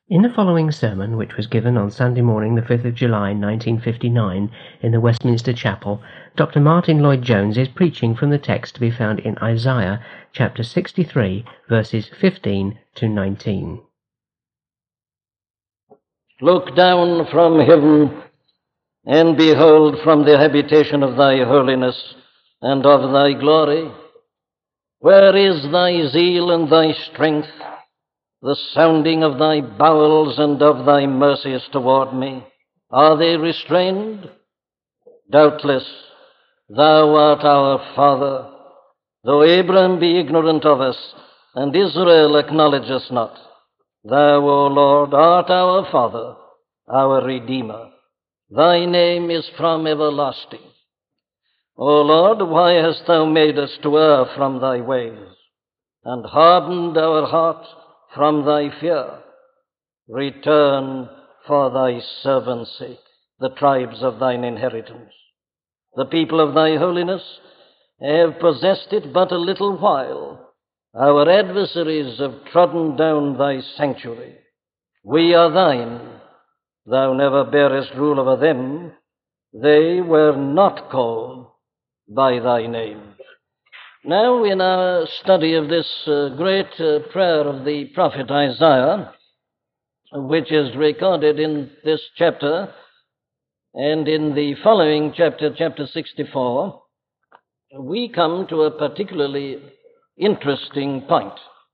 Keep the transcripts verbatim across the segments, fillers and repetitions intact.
In the following sermon, which was given on Sunday morning, the fifth of July, nineteen fifty-nine, in the Westminster Chapel, Doctor Martin Lloyd-Jones is preaching from the text to be found in Isaiah chapter sixty-three, verses fifteen to nineteen. Look down from heaven, and behold from the habitation of thy holiness and of thy glory. Where is thy zeal and thy strength, the sounding of thy bowels and of thy mercies toward me? Are they restrained? Doubtless, thou art our Father, though Abraham be ignorant of us, and Israel acknowledge us not. Thou, O Lord, art our Father, our Redeemer. Thy name is from everlasting. O Lord, why hast thou made us to err from thy ways, and hardened our heart from thy fear? Return for thy servant's sake the tribes of thine inheritance. The people of thy holiness have possessed it but a little while. Our adversaries have trodden down thy sanctuary. We are thine. Thou never bearest rule over them. They were not called by thy name. Now, in our study of this uh, great uh, prayer of the prophet Isaiah, which is recorded in this chapter and in the following chapter, chapter sixty-four, we come to a particularly interesting point.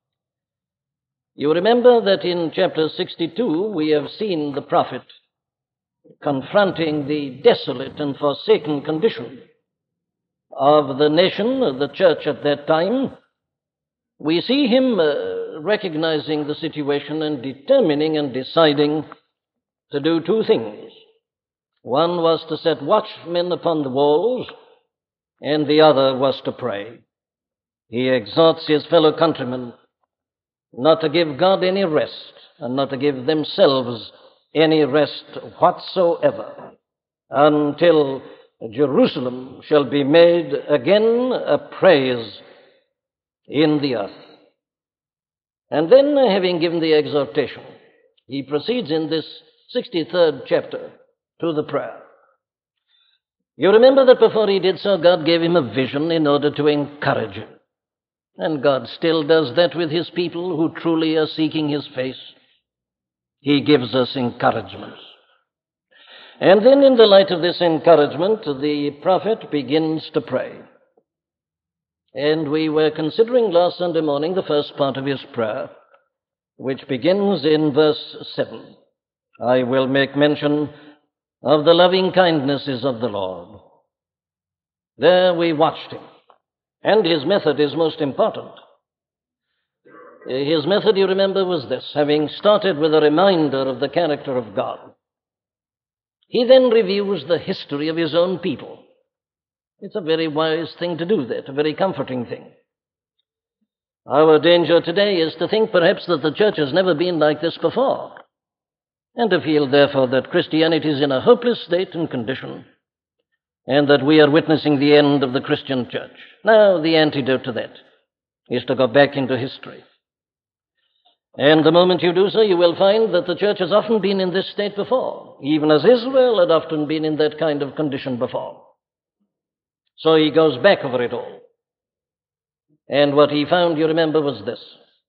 You remember that in chapter sixty-two we have seen the prophet confronting the desolate and forsaken condition of the nation, of the church at that time. We see him uh, recognizing the situation and determining and deciding to do two things. One was to set watchmen upon the walls, and the other was to pray. He exhorts his fellow countrymen not to give God any rest, and not to give themselves any rest whatsoever, until Jerusalem shall be made again a praise in the earth. And then, having given the exhortation, he proceeds in this sixty-third chapter to the prayer. You remember that before he did so, God gave him a vision in order to encourage him. And God still does that with his people who truly are seeking his face. He gives us encouragements. And then, in the light of this encouragement, the prophet begins to pray. And we were considering last Sunday morning the first part of his prayer, which begins in verse seven. I will make mention of the loving kindnesses of the Lord. There we watched him. And his method is most important. His method, you remember, was this. Having started with a reminder of the character of God, he then reviews the history of his own people. It's a very wise thing to do that, a very comforting thing. Our danger today is to think perhaps that the church has never been like this before, and to feel, therefore, that Christianity is in a hopeless state and condition, and that we are witnessing the end of the Christian church. Now, the antidote to that is to go back into history. And the moment you do so, you will find that the church has often been in this state before, even as Israel had often been in that kind of condition before. So he goes back over it all. And what he found, you remember, was this: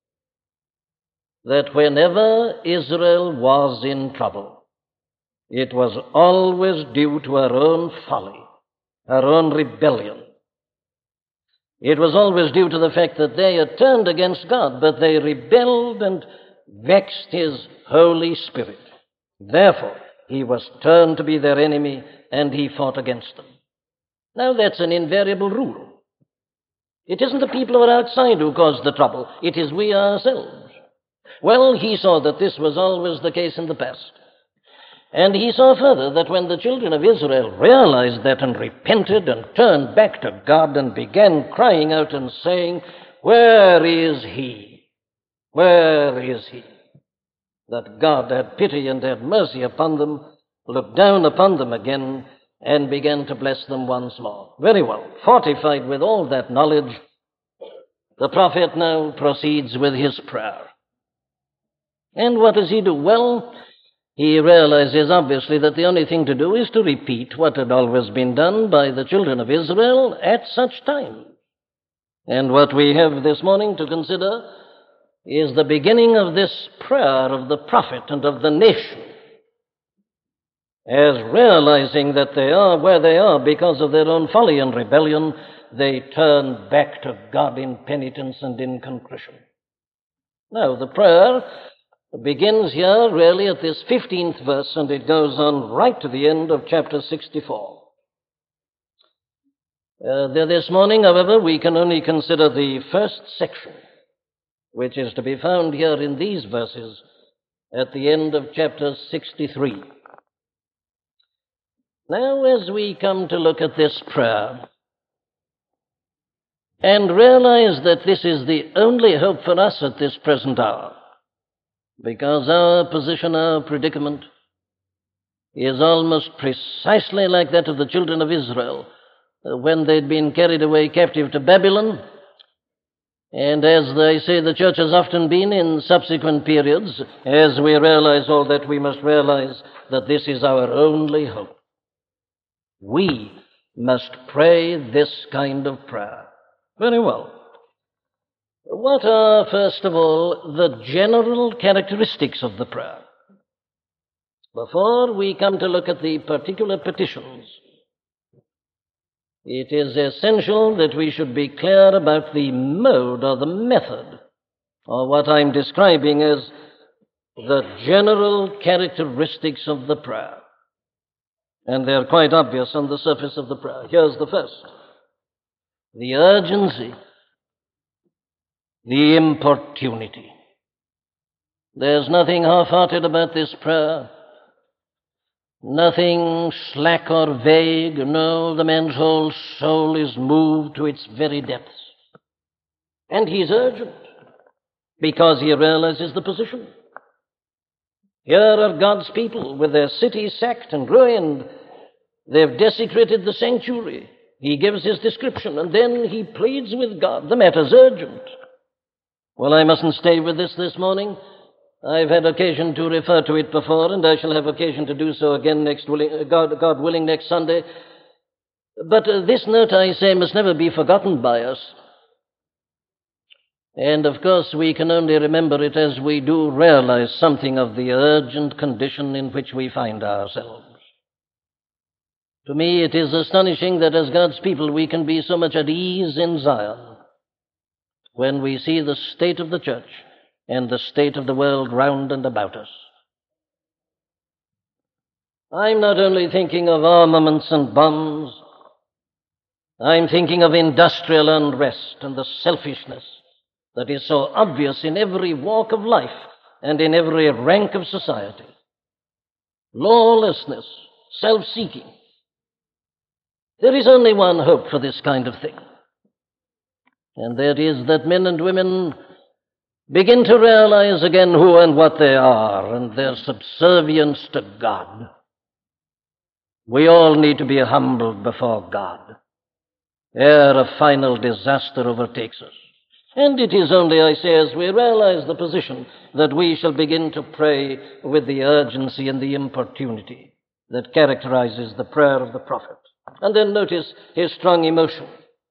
that whenever Israel was in trouble, it was always due to her own folly, her own rebellion. It was always due to the fact that they had turned against God, but they rebelled and vexed his Holy Spirit. Therefore, he was turned to be their enemy, and he fought against them. Now, that's an invariable rule. It isn't the people who are outside who cause the trouble. It is we ourselves. Well, he saw that this was always the case in the past. And he saw further that when the children of Israel realized that and repented and turned back to God and began crying out and saying, where is he? Where is he? That God had pity and had mercy upon them, looked down upon them again, and began to bless them once more. Very well. Fortified with all that knowledge, the prophet now proceeds with his prayer. And what does he do? Well, he realizes obviously that the only thing to do is to repeat what had always been done by the children of Israel at such time. And what we have this morning to consider is the beginning of this prayer of the prophet and of the nation, as realizing that they are where they are because of their own folly and rebellion, they turn back to God in penitence and in contrition. Now, the prayer begins here really at this fifteenth verse, and it goes on right to the end of chapter sixty-four. Uh, this morning, however, we can only consider the first section, which is to be found here in these verses at the end of chapter sixty-three. Now, as we come to look at this prayer and realize that this is the only hope for us at this present hour, because our position, our predicament, is almost precisely like that of the children of Israel when they'd been carried away captive to Babylon, and as they say the church has often been in subsequent periods. As we realize all that, we must realize that this is our only hope. We must pray this kind of prayer. Very well. What are, first of all, the general characteristics of the prayer? Before we come to look at the particular petitions, it is essential that we should be clear about the mode or the method, or what I'm describing as the general characteristics of the prayer. And they're quite obvious on the surface of the prayer. Here's the first: the urgency, the importunity. There's nothing half-hearted about this prayer, nothing slack or vague. No, the man's whole soul is moved to its very depths. And he's urgent because he realizes the position. Here are God's people with their city sacked and ruined. They've desecrated the sanctuary. He gives his description, and then he pleads with God. The matter's urgent. Well, I mustn't stay with this this morning. I've had occasion to refer to it before, and I shall have occasion to do so again next willing, God, God willing next Sunday. But uh, this note, I say, must never be forgotten by us. And, of course, we can only remember it as we do realize something of the urgent condition in which we find ourselves. To me, it is astonishing that as God's people we can be so much at ease in Zion when we see the state of the church and the state of the world round and about us. I'm not only thinking of armaments and bombs. I'm thinking of industrial unrest and the selfishness that is so obvious in every walk of life and in every rank of society. Lawlessness, self-seeking. There is only one hope for this kind of thing, and that is that men and women begin to realize again who and what they are and their subservience to God. We all need to be humbled before God ere a final disaster overtakes us. And it is only, I say, as we realize the position that we shall begin to pray with the urgency and the importunity that characterizes the prayer of the prophet. And then notice his strong emotion.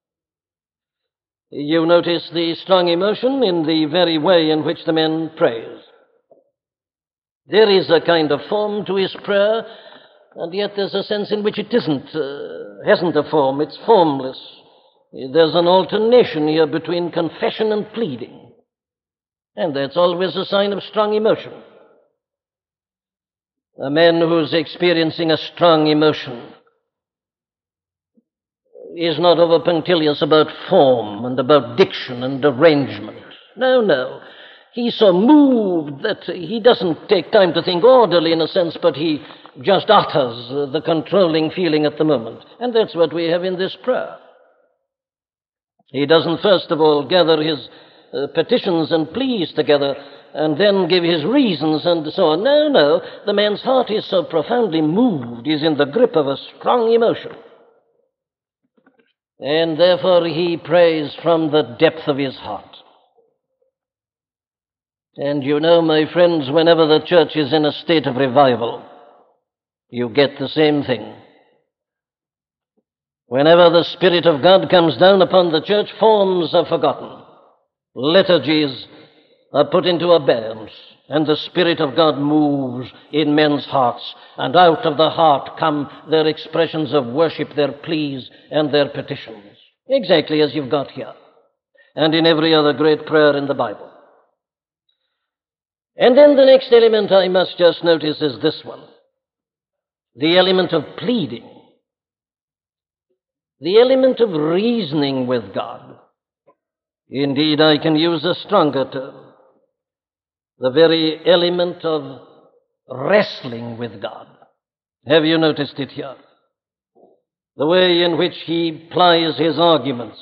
You notice the strong emotion in the very way in which the man prays. There is a kind of form to his prayer, and yet there's a sense in which it isn't, uh, hasn't a form, it's formless. There's an alternation here between confession and pleading, and that's always a sign of strong emotion. A man who's experiencing a strong emotion is not over punctilious about form and about diction and arrangement. No, no. He's so moved that he doesn't take time to think orderly in a sense, but he just utters the controlling feeling at the moment. And that's what we have in this prayer. He doesn't, first of all, gather his uh, petitions and pleas together and then give his reasons and so on. No, no. The man's heart is so profoundly moved, he's in the grip of a strong emotion. And therefore he prays from the depth of his heart. And you know, my friends, whenever the church is in a state of revival, you get the same thing. Whenever the Spirit of God comes down upon the church, forms are forgotten. Liturgies are put into abeyance, and the Spirit of God moves in men's hearts, and out of the heart come their expressions of worship, their pleas, and their petitions, exactly as you've got here, and in every other great prayer in the Bible. And then the next element I must just notice is this one, the element of pleading, the element of reasoning with God. Indeed, I can use a stronger term, the very element of wrestling with God. Have you noticed it here? The way in which he plies his arguments.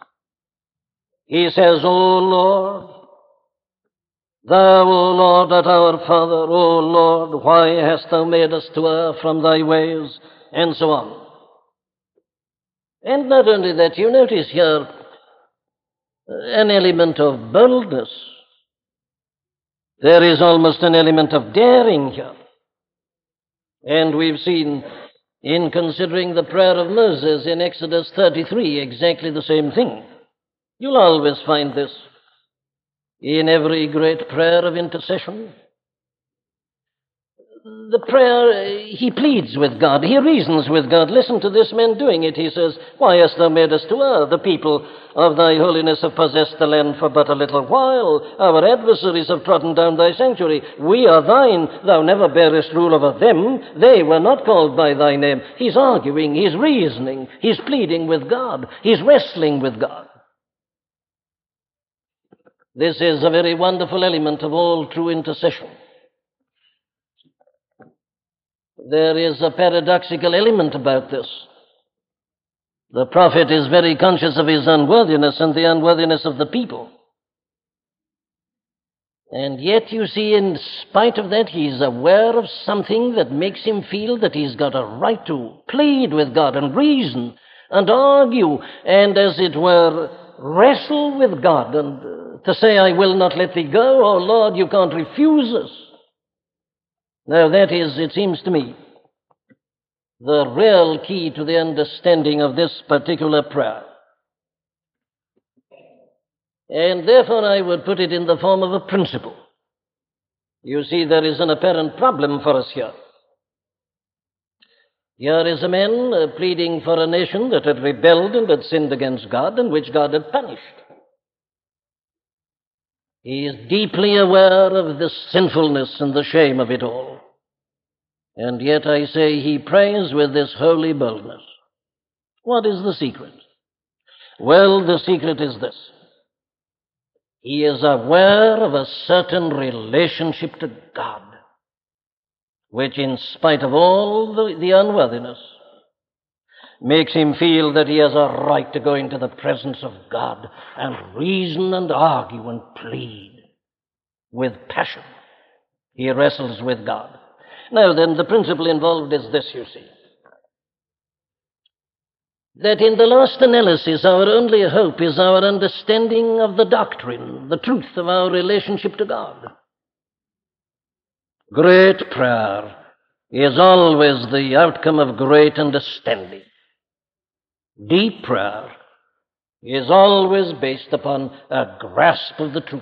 He says, O Lord, thou, O Lord, art our Father, O Lord, why hast thou made us to err from thy ways? And so on. And not only that, you notice here an element of boldness. There is almost an element of daring here. And we've seen, in considering the prayer of Moses in Exodus thirty-three, exactly the same thing. You'll always find this in every great prayer of intercession. The prayer, he pleads with God, he reasons with God. Listen to this man doing it. He says, why hast thou made us to err? The people of thy holiness have possessed the land for but a little while. Our adversaries have trodden down thy sanctuary. We are thine. Thou never bearest rule over them. They were not called by thy name. He's arguing, he's reasoning, he's pleading with God, he's wrestling with God. This is a very wonderful element of all true intercession. There is a paradoxical element about this. The prophet is very conscious of his unworthiness and the unworthiness of the people. And yet, you see, in spite of that, he's aware of something that makes him feel that he's got a right to plead with God and reason and argue and, as it were, wrestle with God and uh, to say, I will not let thee go. Oh, Lord, you can't refuse us. Now, that is, it seems to me, the real key to the understanding of this particular prayer. And therefore I would put it in the form of a principle. You see, there is an apparent problem for us here. Here is a man uh, pleading for a nation that had rebelled and had sinned against God and which God had punished. He is deeply aware of the sinfulness and the shame of it all. And yet I say he prays with this holy boldness. What is the secret? Well, the secret is this. He is aware of a certain relationship to God, which in spite of all the, the unworthiness, makes him feel that he has a right to go into the presence of God and reason and argue and plead with passion. He wrestles with God. Now then, the principle involved is this, you see. That in the last analysis, our only hope is our understanding of the doctrine, the truth of our relationship to God. Great prayer is always the outcome of great understanding. Deep prayer is always based upon a grasp of the truth.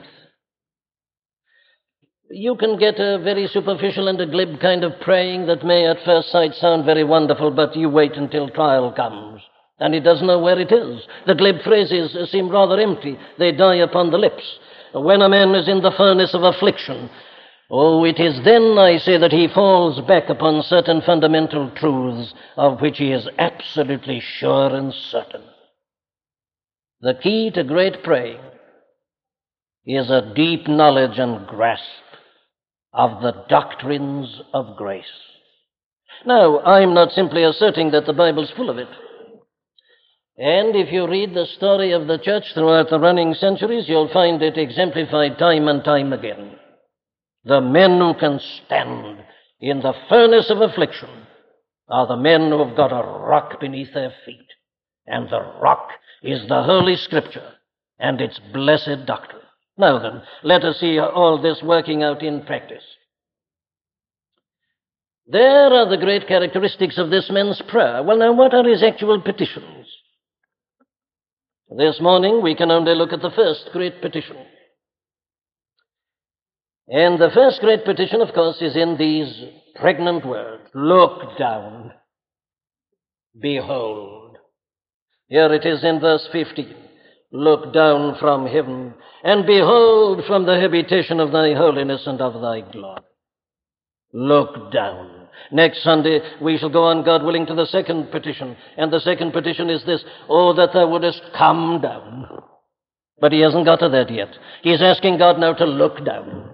You can get a very superficial and a glib kind of praying that may at first sight sound very wonderful, but you wait until trial comes, and it doesn't know where it is. The glib phrases seem rather empty. They die upon the lips. When a man is in the furnace of affliction, oh, it is then, I say, that he falls back upon certain fundamental truths of which he is absolutely sure and certain. The key to great praying is a deep knowledge and grasp of the doctrines of grace. Now, I'm not simply asserting that the Bible's full of it. And if you read the story of the church throughout the running centuries, you'll find it exemplified time and time again. The men who can stand in the furnace of affliction are the men who have got a rock beneath their feet. And the rock is the Holy Scripture and its blessed doctrine. Now then, let us see all this working out in practice. There are the great characteristics of this man's prayer. Well, now, what are his actual petitions? This morning, we can only look at the first great petition. And the first great petition, of course, is in these pregnant words: look down, behold. Here it is in verse fifteen. Look down from heaven, and behold from the habitation of thy holiness and of thy glory. Look down. Next Sunday, we shall go on, God willing, to the second petition. And the second petition is this: oh, that thou wouldest come down. But he hasn't got to that yet. He's asking God now to look down.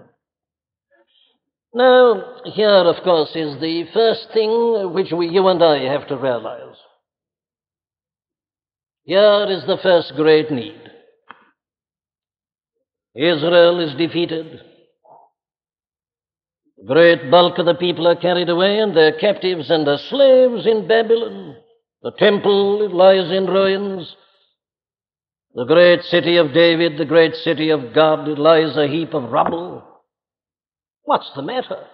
Now, here, of course, is the first thing which we, you and I have to realize. Here is the first great need. Israel is defeated. The great bulk of the people are carried away, and they're captives and are slaves in Babylon. The temple lies in ruins. The great city of David, the great city of God, it lies a heap of rubble. What's the matter?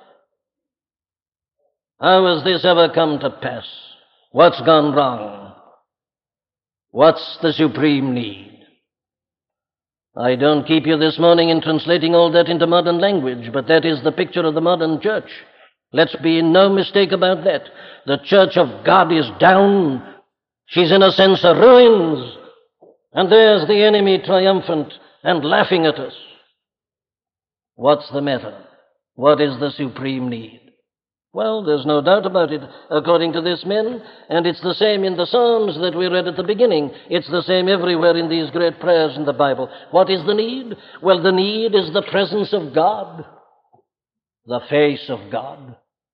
How has this ever come to pass? What's gone wrong? What's the supreme need? I don't keep you this morning in translating all that into modern language, but that is the picture of the modern church. Let's be in no mistake about that. The church of God is down. She's in a sense a ruins. And there's the enemy triumphant and laughing at us. What's the matter? What is the supreme need? Well, there's no doubt about it, according to this man, and it's the same in the Psalms that we read at the beginning. It's the same everywhere in these great prayers in the Bible. What is the need? Well, the need is the presence of God, the face of God.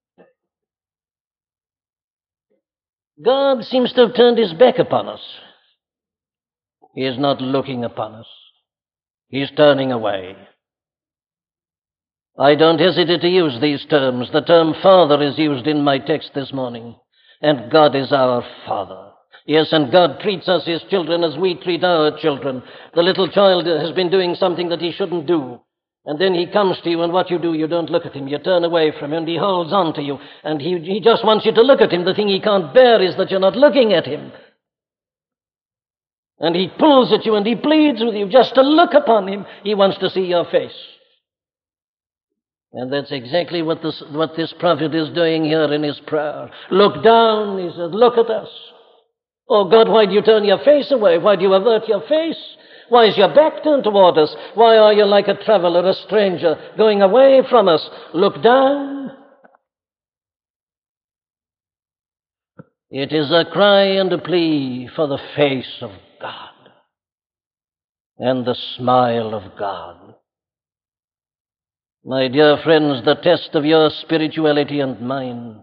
God seems to have turned his back upon us. He is not looking upon us. He's turning away. I don't hesitate to use these terms. The term Father is used in my text this morning. And God is our Father. Yes, and God treats us, his children, as we treat our children. The little child has been doing something that he shouldn't do. And then he comes to you, and what you do, you don't look at him. You turn away from him, and he holds on to you. And he, he just wants you to look at him. The thing he can't bear is that you're not looking at him. And he pulls at you, and he pleads with you just to look upon him. He wants to see your face. And that's exactly what this, what this prophet is doing here in his prayer. Look down, he says, look at us. Oh God, why do you turn your face away? Why do you avert your face? Why is your back turned toward us? Why are you like a traveler, a stranger, going away from us? Look down. It is a cry and a plea for the face of God and the smile of God. My dear friends, the test of your spirituality and mine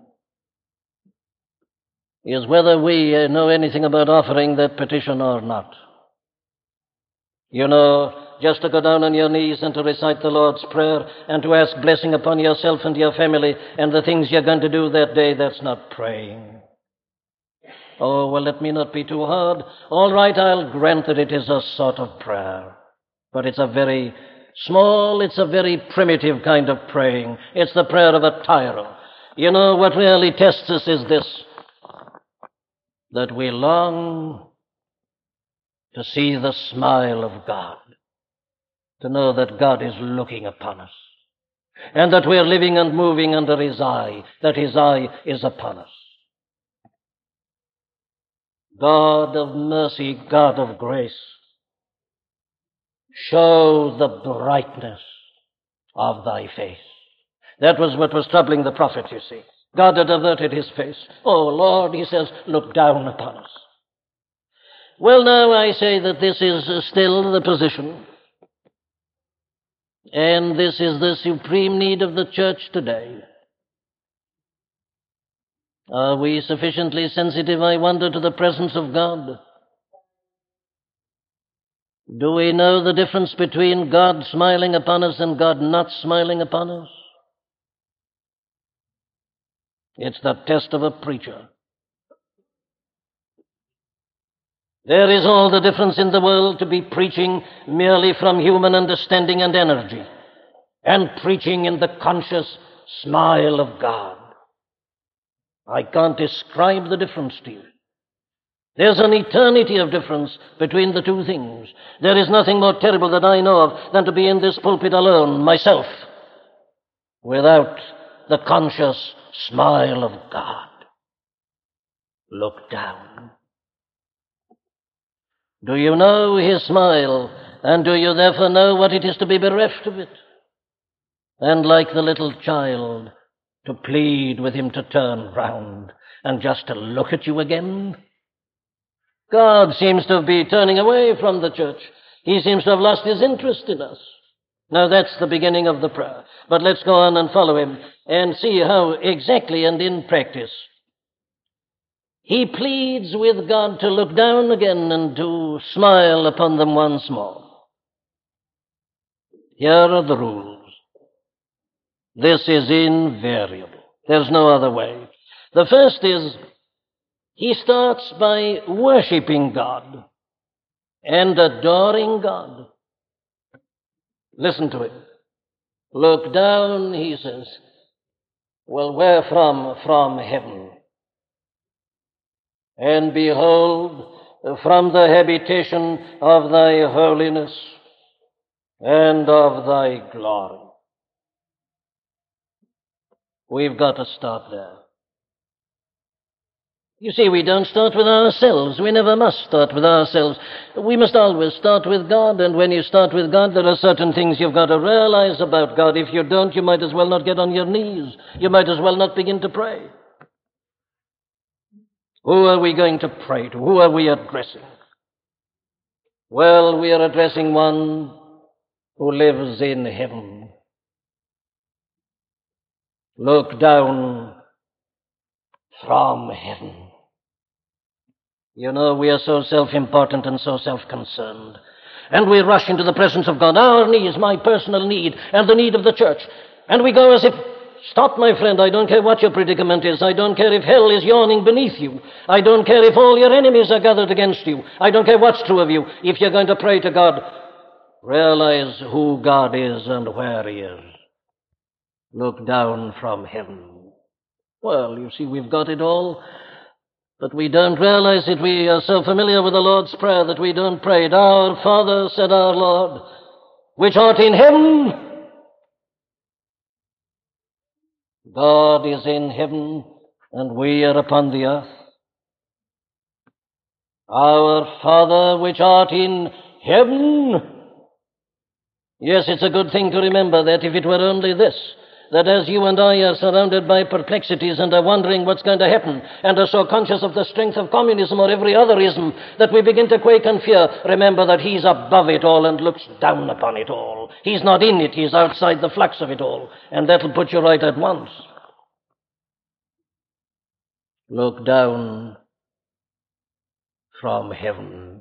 is whether we know anything about offering that petition or not. You know, just to go down on your knees and to recite the Lord's Prayer and to ask blessing upon yourself and your family and the things you're going to do that day, that's not praying. Oh, well, let me not be too hard. All right, I'll grant that it is a sort of prayer, but it's a very small, it's a very primitive kind of praying. It's the prayer of a tyro. You know, what really tests us is this, that we long to see the smile of God, to know that God is looking upon us, and that we're living and moving under his eye, that his eye is upon us. God of mercy, God of grace, show the brightness of thy face. That was what was troubling the prophet, you see. God had averted his face. Oh, Lord, he says, look down upon us. Well, now I say that this is still the position, and this is the supreme need of the church today. Are we sufficiently sensitive, I wonder, to the presence of God? Do we know the difference between God smiling upon us and God not smiling upon us? It's the test of a preacher. There is all the difference in the world to be preaching merely from human understanding and energy, and preaching in the conscious smile of God. I can't describe the difference to you. There's an eternity of difference between the two things. There is nothing more terrible that I know of than to be in this pulpit alone, myself, without the conscious smile of God. Look down. Do you know his smile, and do you therefore know what it is to be bereft of it? And like the little child, to plead with him to turn round and just to look at you again? God seems to be turning away from the church. He seems to have lost his interest in us. Now that's the beginning of the prayer. But let's go on and follow him and see how exactly and in practice he pleads with God to look down again and to smile upon them once more. Here are the rules. This is invariable. There's no other way. The first is, he starts by worshiping God and adoring God. Listen to it. Look down, he says. Well, where from? From heaven. And behold, from the habitation of thy holiness and of thy glory. We've got to start there. You see, we don't start with ourselves. We never must start with ourselves. We must always start with God, and when you start with God, there are certain things you've got to realize about God. If you don't, you might as well not get on your knees. You might as well not begin to pray. Who are we going to pray to? Who are we addressing? Well, we are addressing one who lives in heaven. Look down from heaven. You know, we are so self-important and so self-concerned. And we rush into the presence of God, our needs, my personal need, and the need of the church. And we go as if, stop, my friend, I don't care what your predicament is. I don't care if hell is yawning beneath you. I don't care if all your enemies are gathered against you. I don't care what's true of you. If you're going to pray to God, realize who God is and where he is. Look down from heaven. Well, you see, we've got it all. But we don't realize it. We are so familiar with the Lord's Prayer that we don't pray it. Our Father, said our Lord, which art in heaven. God is in heaven, and we are upon the earth. Our Father, which art in heaven. Yes, it's a good thing to remember that, if it were only this, that as you and I are surrounded by perplexities and are wondering what's going to happen and are so conscious of the strength of communism or every other ism that we begin to quake and fear, remember that he's above it all and looks down upon it all. He's not in it, he's outside the flux of it all, and that'll put you right at once. Look down from heaven.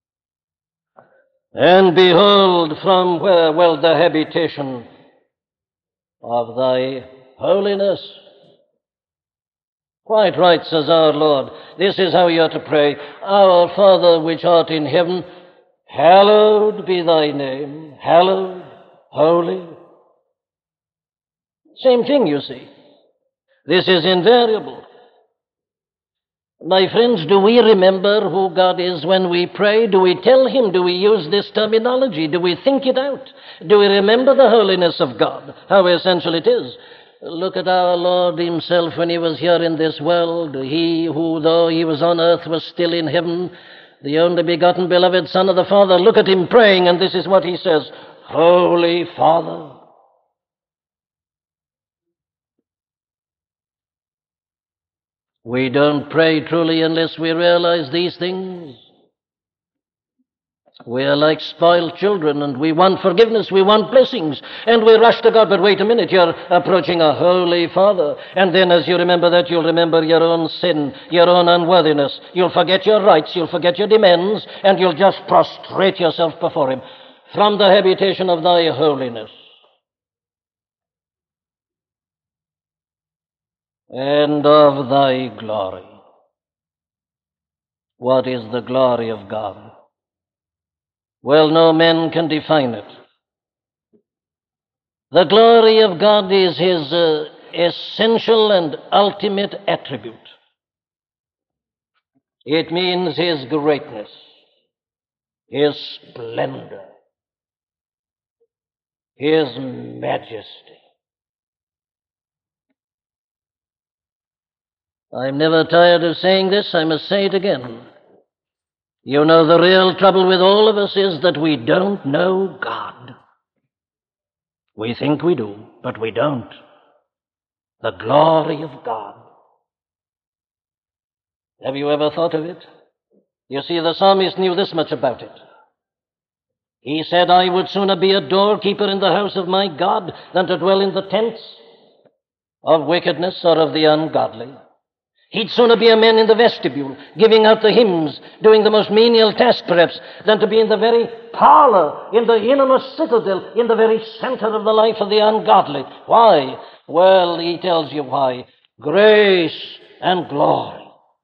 And behold, from where? Well, the habitation of thy holiness. Quite right, says our Lord. This is how you are to pray. Our Father which art in heaven, hallowed be thy name. Hallowed, holy. Same thing, you see. This is invariable. My friends, do we remember who God is when we pray? Do we tell him? Do we use this terminology? Do we think it out? Do we remember the holiness of God? How essential it is. Look at our Lord himself when he was here in this world. He who, though he was on earth, was still in heaven. The only begotten beloved Son of the Father. Look at him praying, and this is what he says. Holy Father. We don't pray truly unless we realize these things. We are like spoiled children, and we want forgiveness, we want blessings, and we rush to God. But wait a minute, you're approaching a holy Father. And then as you remember that, you'll remember your own sin, your own unworthiness. You'll forget your rights, you'll forget your demands, and you'll just prostrate yourself before him. From the habitation of thy holiness and of thy glory. What is the glory of God? Well, no man can define it. The glory of God is his uh, essential and ultimate attribute. It means his greatness, his splendor, his majesty. I'm never tired of saying this. I must say it again. You know, the real trouble with all of us is that we don't know God. We think we do, but we don't. The glory of God. Have you ever thought of it? You see, the psalmist knew this much about it. He said, I would sooner be a doorkeeper in the house of my God than to dwell in the tents of wickedness or of the ungodly. He'd sooner be a man in the vestibule, giving out the hymns, doing the most menial task perhaps, than to be in the very parlor, in the innermost citadel, in the very center of the life of the ungodly. Why? Well, he tells you why. Grace and glory.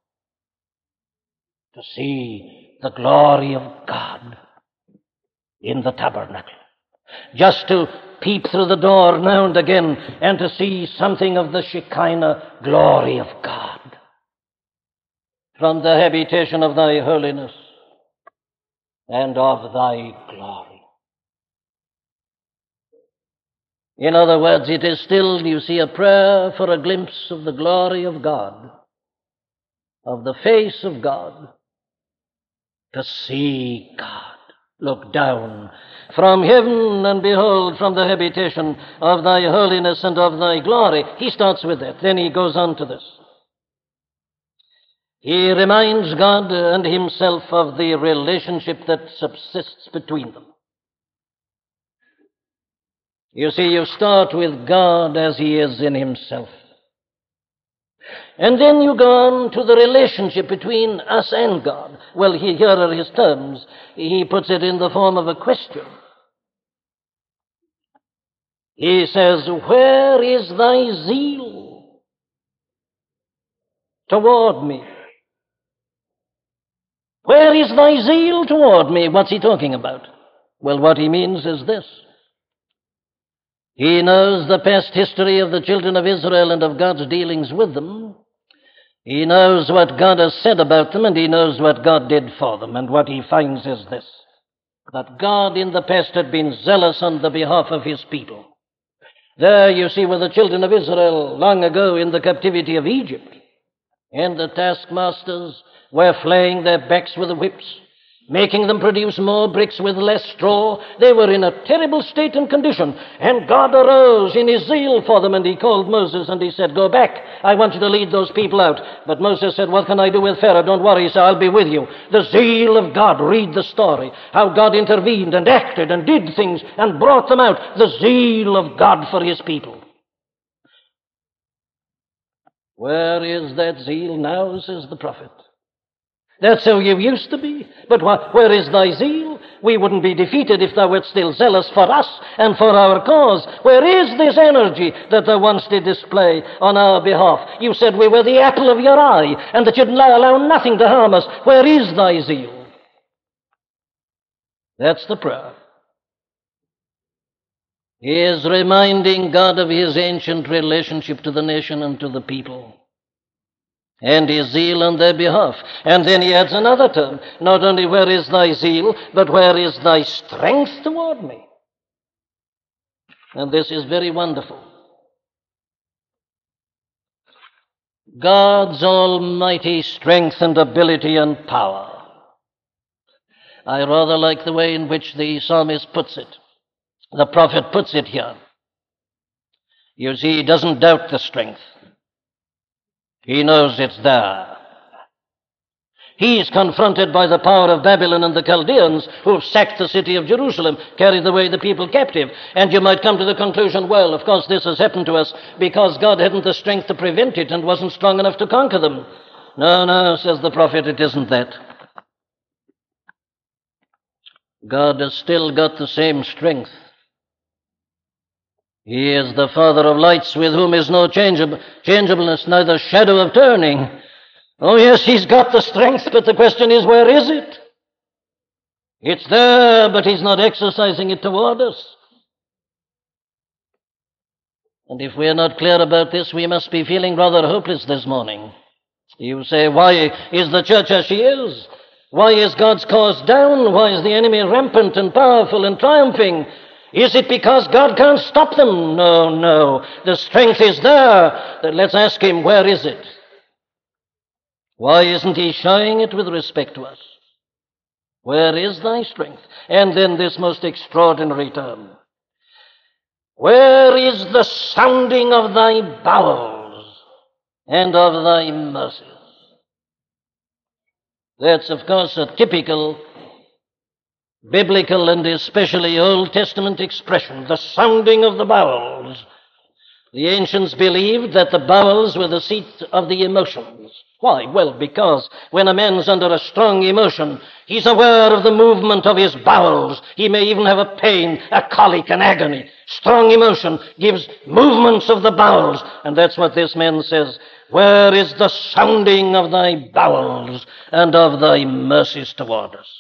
To see the glory of God in the tabernacle. Just to peep through the door now and again and to see something of the Shekinah glory of God from the habitation of thy holiness and of thy glory. In other words, it is still, you see, a prayer for a glimpse of the glory of God, of the face of God, to see God. Look down from heaven and behold from the habitation of thy holiness and of thy glory. He starts with that. Then he goes on to this. He reminds God and himself of the relationship that subsists between them. You see, you start with God as he is in himself. And then you go on to the relationship between us and God. Well, he, here are his terms. He puts it in the form of a question. He says, where is thy zeal toward me? Where is thy zeal toward me? What's he talking about? Well, what he means is this. He knows the past history of the children of Israel and of God's dealings with them. He knows what God has said about them, and he knows what God did for them. And what he finds is this, that God in the past had been zealous on the behalf of his people. There, you see, were the children of Israel long ago in the captivity of Egypt, and the taskmasters were flaying their backs with whips, making them produce more bricks with less straw. They were in a terrible state and condition, and God arose in his zeal for them, and he called Moses, and he said, go back, I want you to lead those people out. But Moses said, what can I do with Pharaoh? Don't worry, he said, I'll be with you. The zeal of God, read the story, how God intervened and acted and did things and brought them out. The zeal of God for his people. Where is that zeal now, says the prophet? That's how you used to be. But wh- where is thy zeal? We wouldn't be defeated if thou wert still zealous for us and for our cause. Where is this energy that thou once did display on our behalf? You said we were the apple of your eye and that you'd allow nothing to harm us. Where is thy zeal? That's the prayer. He is reminding God of his ancient relationship to the nation and to the people, and his zeal on their behalf. And then he adds another term. Not only where is thy zeal, but where is thy strength toward me? And this is very wonderful. God's almighty strength and ability and power. I rather like the way in which the psalmist puts it. The prophet puts it here. You see, he doesn't doubt the strength. He knows it's there. He's confronted by the power of Babylon and the Chaldeans, who've sacked the city of Jerusalem, carried away the people captive. And you might come to the conclusion, well, of course this has happened to us because God hadn't the strength to prevent it and wasn't strong enough to conquer them. No, no, says the prophet, it isn't that. God has still got the same strength. He is the Father of lights, with whom is no changeab- changeableness, neither shadow of turning. Oh, yes, he's got the strength, but the question is, where is it? It's there, but he's not exercising it toward us. And if we're not clear about this, we must be feeling rather hopeless this morning. You say, why is the church as she is? Why is God's cause down? Why is the enemy rampant and powerful and triumphing? Is it because God can't stop them? No, no. The strength is there. Let's ask him, where is it? Why isn't he showing it with respect to us? Where is thy strength? And then this most extraordinary term. Where is the sounding of thy bowels and of thy mercies? That's, of course, a typical biblical and especially Old Testament expression, the sounding of the bowels. The ancients believed that the bowels were the seat of the emotions. Why? Well, because when a man's under a strong emotion, he's aware of the movement of his bowels. He may even have a pain, a colic, an agony. Strong emotion gives movements of the bowels. And that's what this man says. Where is the sounding of thy bowels and of thy mercies toward us?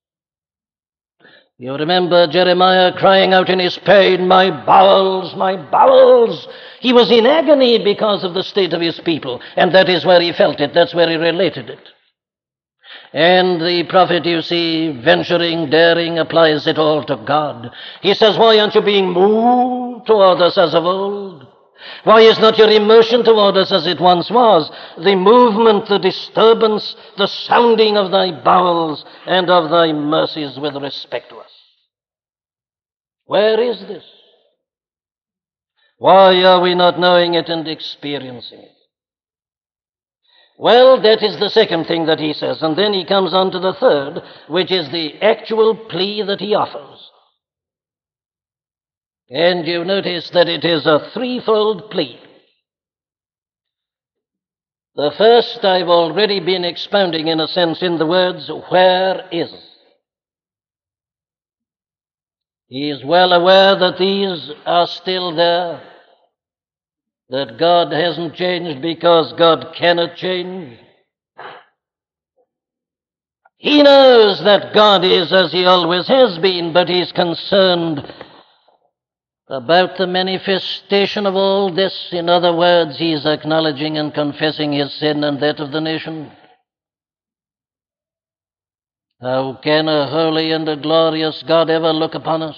You remember Jeremiah crying out in his pain, my bowels, my bowels. He was in agony because of the state of his people, and that is where he felt it. That's where he related it. And the prophet, you see, venturing, daring, applies it all to God. He says, why aren't you being moved toward us as of old? Why is not your emotion toward us as it once was? The movement, the disturbance, the sounding of thy bowels and of thy mercies with respect to us. Where is this? Why are we not knowing it and experiencing it? Well, that is the second thing that he says, and then he comes on to the third, which is the actual plea that he offers. And you notice that it is a threefold plea. The first I've already been expounding, in a sense, in the words, where is? He is well aware that these are still there, that God hasn't changed because God cannot change. He knows that God is as he always has been, but he's concerned about the manifestation of all this. In other words, he is acknowledging and confessing his sin and that of the nation. How can a holy and a glorious God ever look upon us?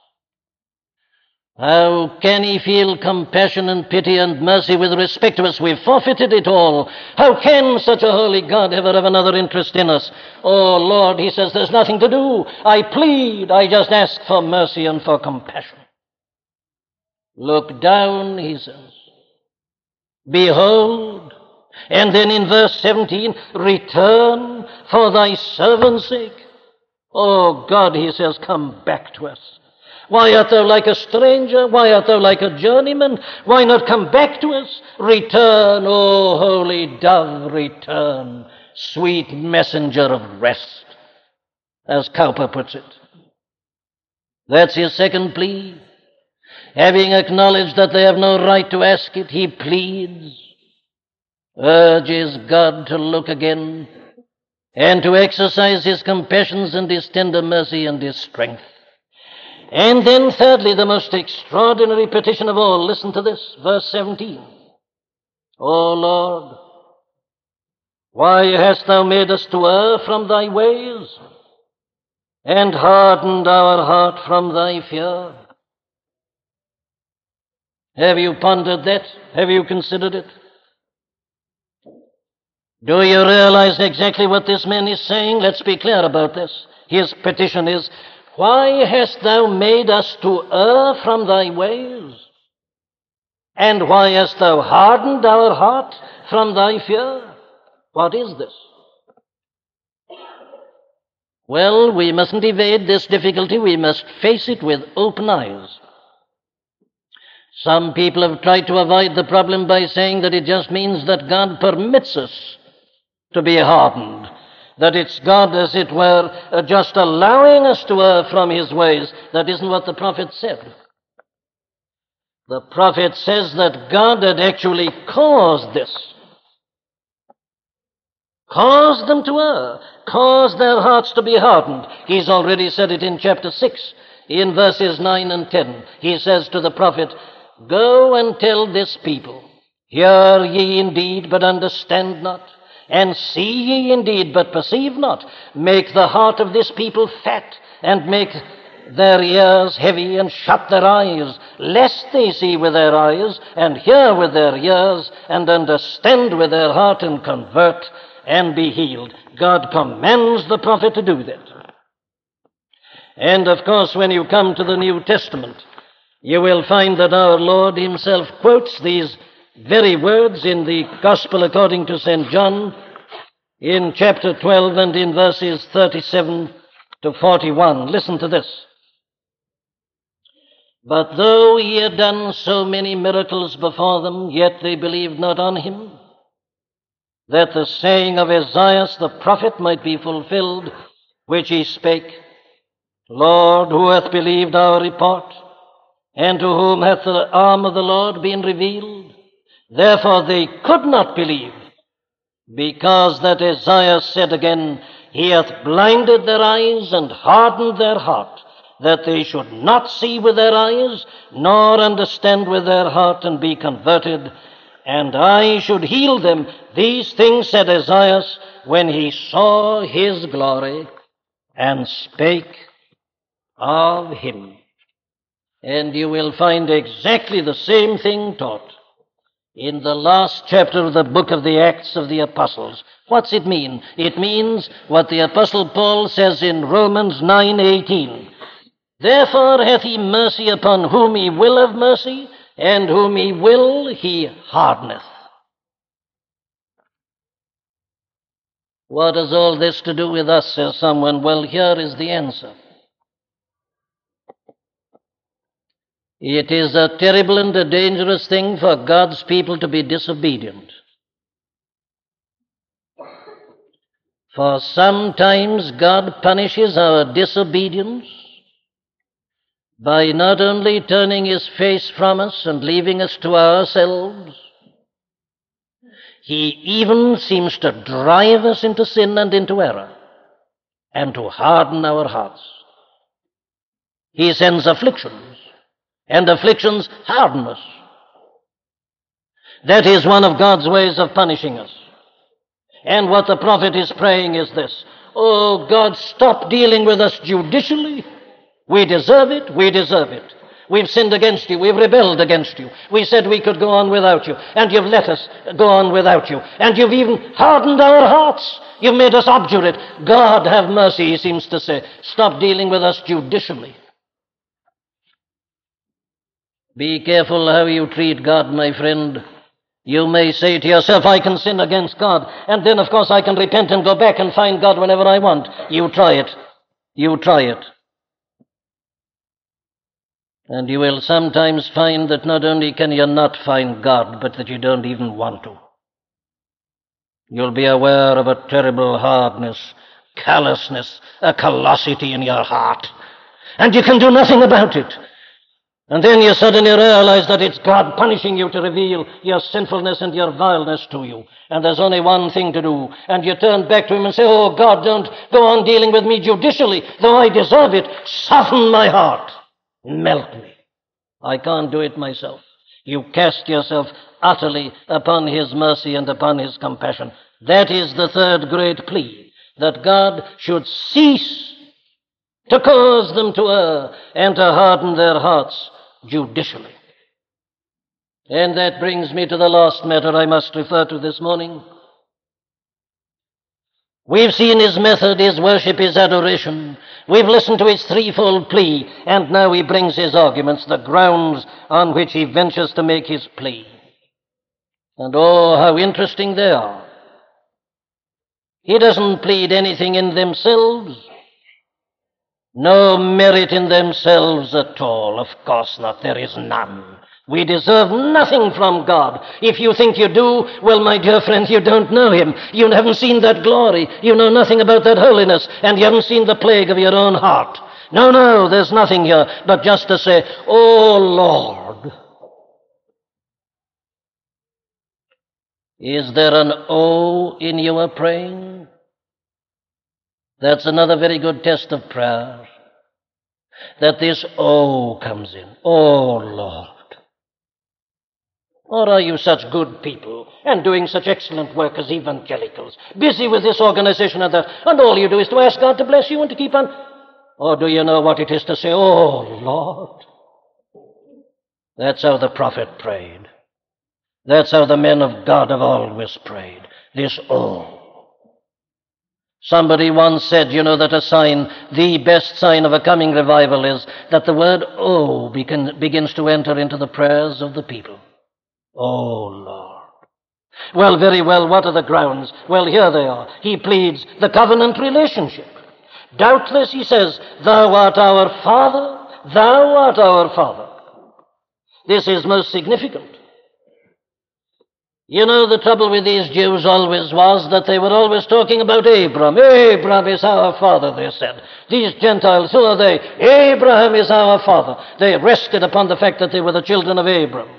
How can he feel compassion and pity and mercy with respect to us? We've forfeited it all. How can such a holy God ever have another interest in us? Oh, Lord, he says, there's nothing to do. I plead. I just ask for mercy and for compassion. Look down, he says. Behold. And then in verse seventeen, return for thy servant's sake. Oh, God, he says, come back to us. Why art thou like a stranger? Why art thou like a journeyman? Why not come back to us? Return, O holy dove, return, sweet messenger of rest, as Cowper puts it. That's his second plea. Having acknowledged that they have no right to ask it, he pleads, urges God to look again and to exercise his compassions and his tender mercy and his strength. And then thirdly, the most extraordinary petition of all, listen to this, verse seventeen. O Lord, why hast thou made us to err from thy ways and hardened our heart from thy fear? Have you pondered that? Have you considered it? Do you realize exactly what this man is saying? Let's be clear about this. His petition is, why hast thou made us to err from thy ways? And why hast thou hardened our heart from thy fear? What is this? Well, we mustn't evade this difficulty. We must face it with open eyes. Some people have tried to avoid the problem by saying that it just means that God permits us to be hardened, that it's God, as it were, uh, just allowing us to err from his ways. That isn't what the prophet said. The prophet says that God had actually caused this. Cause them to err. Cause their hearts to be hardened. He's already said it in chapter six, in verses nine and ten. He says to the prophet, "Go and tell this people, hear ye indeed, but understand not, and see ye indeed, but perceive not. Make the heart of this people fat, and make their ears heavy, and shut their eyes, lest they see with their eyes, and hear with their ears, and understand with their heart, and convert, and be healed." God commands the prophet to do that. And of course, when you come to the New Testament, you will find that our Lord himself quotes these very words in the Gospel according to Saint John, in chapter twelve and in verses thirty-seven to forty-one. Listen to this. "But though he had done so many miracles before them, yet they believed not on him, that the saying of Esaias the prophet might be fulfilled, which he spake, Lord, who hath believed our report? And to whom hath the arm of the Lord been revealed? Therefore they could not believe, because that Esaias said again, He hath blinded their eyes and hardened their heart, that they should not see with their eyes, nor understand with their heart, and be converted, and I should heal them. These things said Esaias when he saw his glory, and spake of him." And you will find exactly the same thing taught in the last chapter of the book of the Acts of the Apostles. What's it mean? It means what the Apostle Paul says in Romans nine eighteen. "Therefore hath he mercy upon whom he will have mercy, and whom he will he hardeneth." What has all this to do with us, says someone? Well, here is the answer. It is a terrible and a dangerous thing for God's people to be disobedient. For sometimes God punishes our disobedience by not only turning his face from us and leaving us to ourselves, he even seems to drive us into sin and into error, and to harden our hearts. He sends afflictions, and afflictions harden us. That is one of God's ways of punishing us. And what the prophet is praying is this: "Oh God, stop dealing with us judicially. We deserve it, we deserve it. We've sinned against you, we've rebelled against you. We said we could go on without you, and you've let us go on without you. And you've even hardened our hearts. You've made us obdurate. God, have mercy," he seems to say. Stop dealing with us judicially. Be careful how you treat God, my friend. You may say to yourself, "I can sin against God, and then, of course, I can repent and go back and find God whenever I want." You try it. You try it. And you will sometimes find that not only can you not find God, but that you don't even want to. You'll be aware of a terrible hardness, callousness, a callosity in your heart, and you can do nothing about it. And then you suddenly realize that it's God punishing you to reveal your sinfulness and your vileness to you. And there's only one thing to do. And you turn back to him and say, "Oh, God, don't go on dealing with me judicially, though I deserve it. Soften my heart. Melt me. I can't do it myself." You cast yourself utterly upon his mercy and upon his compassion. That is the third great plea, that God should cease to cause them to err and to harden their hearts judicially. And that brings me to the last matter I must refer to this morning. We've seen his method, his worship, his adoration. We've listened to his threefold plea, and now he brings his arguments, the grounds on which he ventures to make his plea. And oh, how interesting they are. He doesn't plead anything in themselves. No merit in themselves at all. Of course not. There is none. We deserve nothing from God. If you think you do, well, my dear friend, you don't know him. You haven't seen that glory. You know nothing about that holiness, and you haven't seen the plague of your own heart. No, no, there's nothing here but just to say, "Oh, Lord, Is there an O in your praying? That's another very good test of prayer, that this O comes in. Oh, Lord. Or are you such good people and doing such excellent work as evangelicals, busy with this organization and that, and all you do is to ask God to bless you and to keep on? Or do you know what it is to say, oh, Lord? That's how the prophet prayed. That's how the men of God have always prayed. This O. Somebody once said, you know, that a sign, the best sign of a coming revival is that the word O begin, begins to enter into the prayers of the people. Oh, Lord. Well, very well, what are the grounds? Well, here they are. He pleads the covenant relationship. Doubtless, he says, thou art our Father, thou art our Father. This is most significant. You know, the trouble with these Jews always was that they were always talking about Abram. Abram is our father, they said. These Gentiles, who are they? Abraham is our father. They rested upon the fact that they were the children of Abram.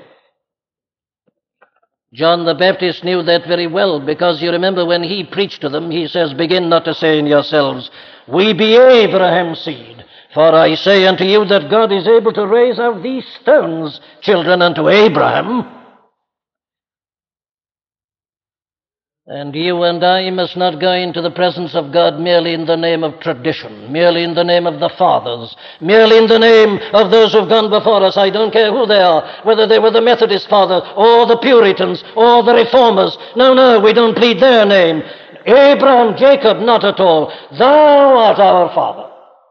John the Baptist knew that very well, because you remember when he preached to them, he says, begin not to say in yourselves, we be Abraham's seed. For I say unto you that God is able to raise out these stones, children unto Abraham. And you and I must not go into the presence of God merely in the name of tradition, merely in the name of the fathers, merely in the name of those who've gone before us. I don't care who they are, whether they were the Methodist fathers or the Puritans or the Reformers. No, no, we don't plead their name. Abraham, Jacob, not at all. Thou art our father.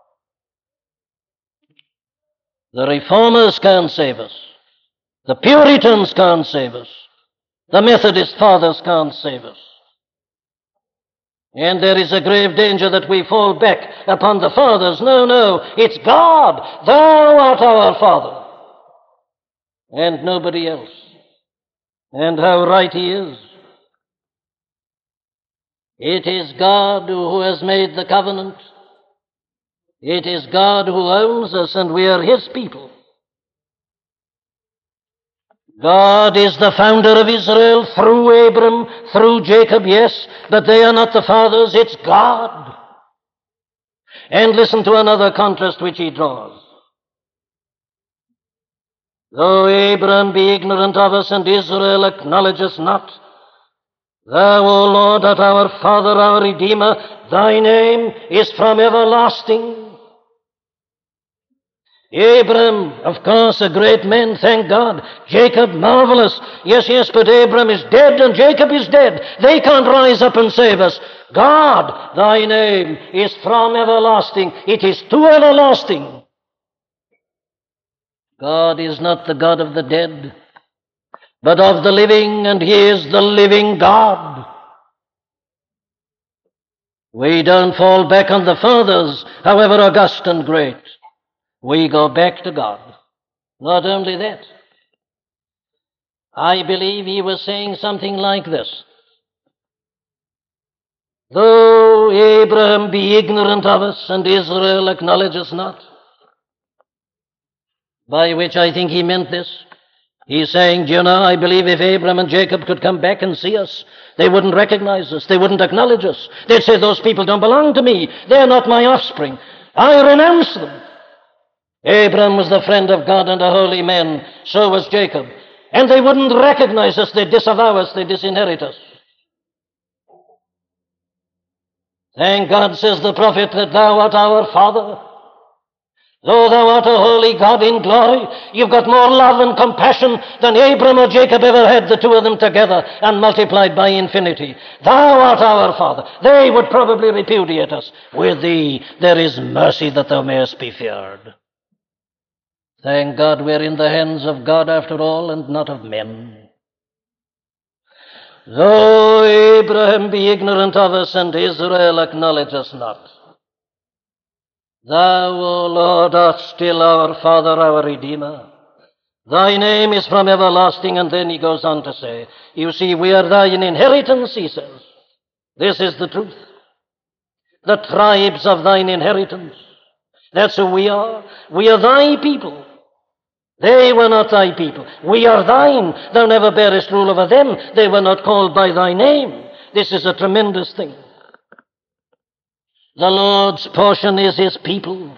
The Reformers can't save us. The Puritans can't save us. The Methodist fathers can't save us. And there is a grave danger that we fall back upon the fathers. No, no, it's God. Thou art our Father. And nobody else. And how right he is. It is God who has made the covenant. It is God who owns us, and we are his people. God is the founder of Israel through Abram, through Jacob, yes, but they are not the fathers, it's God. And listen to another contrast which he draws. Though Abram be ignorant of us and Israel acknowledge us not, thou, O Lord, art our Father, our Redeemer, thy name is from everlasting. Abram, of course, a great man, thank God. Jacob, marvelous. Yes, yes, but Abram is dead and Jacob is dead. They can't rise up and save us. God, thy name is from everlasting. It is to everlasting. God is not the God of the dead, but of the living, and he is the living God. We don't fall back on the fathers, however august and great. We go back to God. Not only that, I believe he was saying something like this. Though Abraham be ignorant of us and Israel acknowledge us not, by which I think he meant this. He's saying, do you know, I believe if Abraham and Jacob could come back and see us, they wouldn't recognize us. They wouldn't acknowledge us. They'd say, those people don't belong to me. They're not my offspring. I renounce them. Abraham was the friend of God and a holy man. So was Jacob. And they wouldn't recognize us. They'd disavow us. They'd disinherit us. Thank God, says the prophet, that thou art our Father. Though thou art a holy God in glory, you've got more love and compassion than Abram or Jacob ever had, the two of them together, and multiplied by infinity. Thou art our Father. They would probably repudiate us. With thee there is mercy that thou mayest be feared. Thank God we're in the hands of God after all, and not of men. Though Abraham be ignorant of us, and Israel acknowledge us not, thou, O Lord, art still our Father, our Redeemer. Thy name is from everlasting. And then he goes on to say, you see, we are thine inheritance, he says. This is the truth. The tribes of thine inheritance. That's who we are. We are thy people. They were not thy people. We are thine. Thou never bearest rule over them. They were not called by thy name. This is a tremendous thing. The Lord's portion is his people.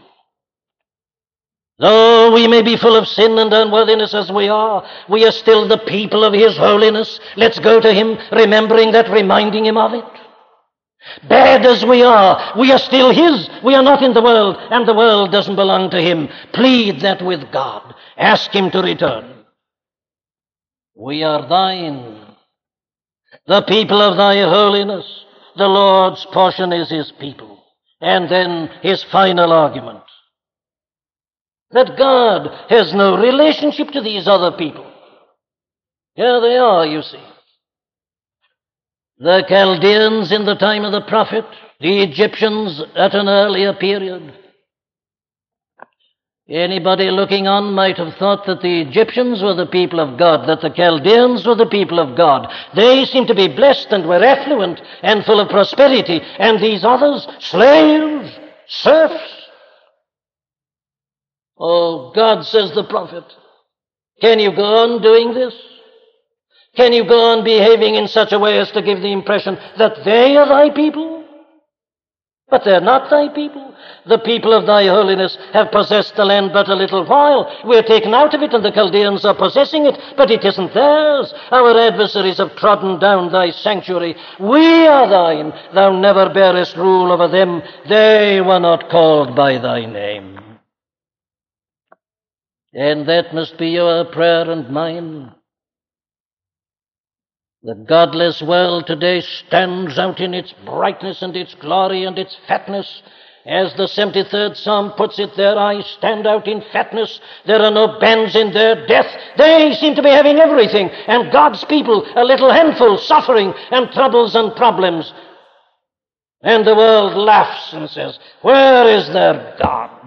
Though we may be full of sin and unworthiness as we are, we are still the people of his holiness. Let's go to him, remembering that, reminding him of it. Bad as we are, we are still his. We are not in the world, and the world doesn't belong to him. Plead that with God. Ask him to return. We are thine, the people of thy holiness. The Lord's portion is his people. And then his final argument, that God has no relationship to these other people. Here they are, you see. The Chaldeans in the time of the prophet, the Egyptians at an earlier period. Anybody looking on might have thought that the Egyptians were the people of God, that the Chaldeans were the people of God. They seemed to be blessed and were affluent and full of prosperity, and these others, slaves, serfs. Oh, God, says the prophet, can you go on doing this? Can you go on behaving in such a way as to give the impression that they are thy people? But they're not thy people. The people of thy holiness have possessed the land but a little while. We're taken out of it, and the Chaldeans are possessing it, but it isn't theirs. Our adversaries have trodden down thy sanctuary. We are thine. Thou never bearest rule over them. They were not called by thy name. And that must be your prayer and mine. The godless world today stands out in its brightness and its glory and its fatness. As the seventy-third Psalm puts it, their eyes stand out in fatness. There are no bands in their death. They seem to be having everything. And God's people, a little handful, suffering and troubles and problems. And the world laughs and says, where is their God?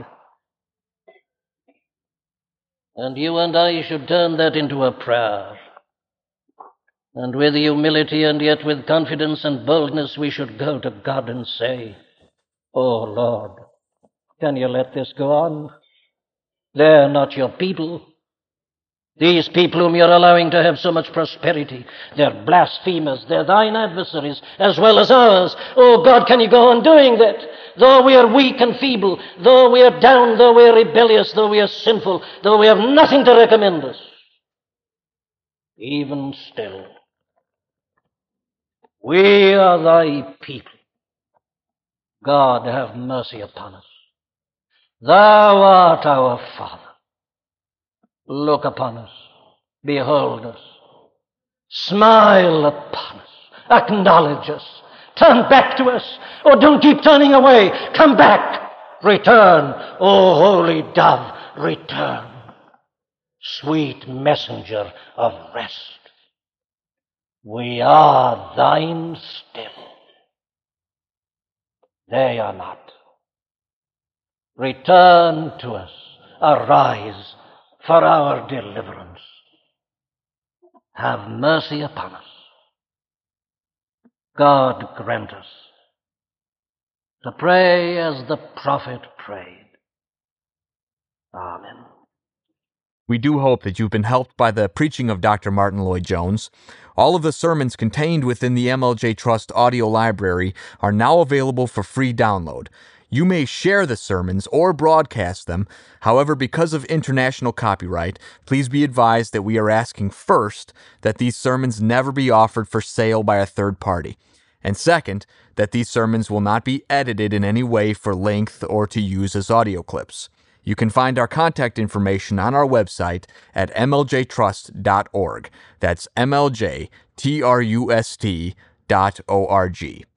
And you and I should turn that into a prayer. And with humility and yet with confidence and boldness, we should go to God and say, oh, Lord, can you let this go on? They're not your people. These people whom you're allowing to have so much prosperity, they're blasphemers, they're thine adversaries as well as ours. Oh, God, can you go on doing that? Though we are weak and feeble, though we are down, though we are rebellious, though we are sinful, though we have nothing to recommend us, even still, we are thy people. God, have mercy upon us. Thou art our Father. Look upon us. Behold us. Smile upon us. Acknowledge us. Turn back to us. Oh, don't keep turning away. Come back. Return. Oh, holy dove, return. Sweet messenger of rest. We are thine still. They are not. Return to us. Arise for our deliverance. Have mercy upon us. God grant us to pray as the prophet prayed. Amen. We do hope that you've been helped by the preaching of Doctor Martyn Lloyd-Jones. All of the sermons contained within the M L J Trust audio library are now available for free download. You may share the sermons or broadcast them. However, because of international copyright, please be advised that we are asking first that these sermons never be offered for sale by a third party. And second, that these sermons will not be edited in any way for length or to use as audio clips. You can find our contact information on our website at m l j trust dot org. That's M L J T R U S T dot O R G.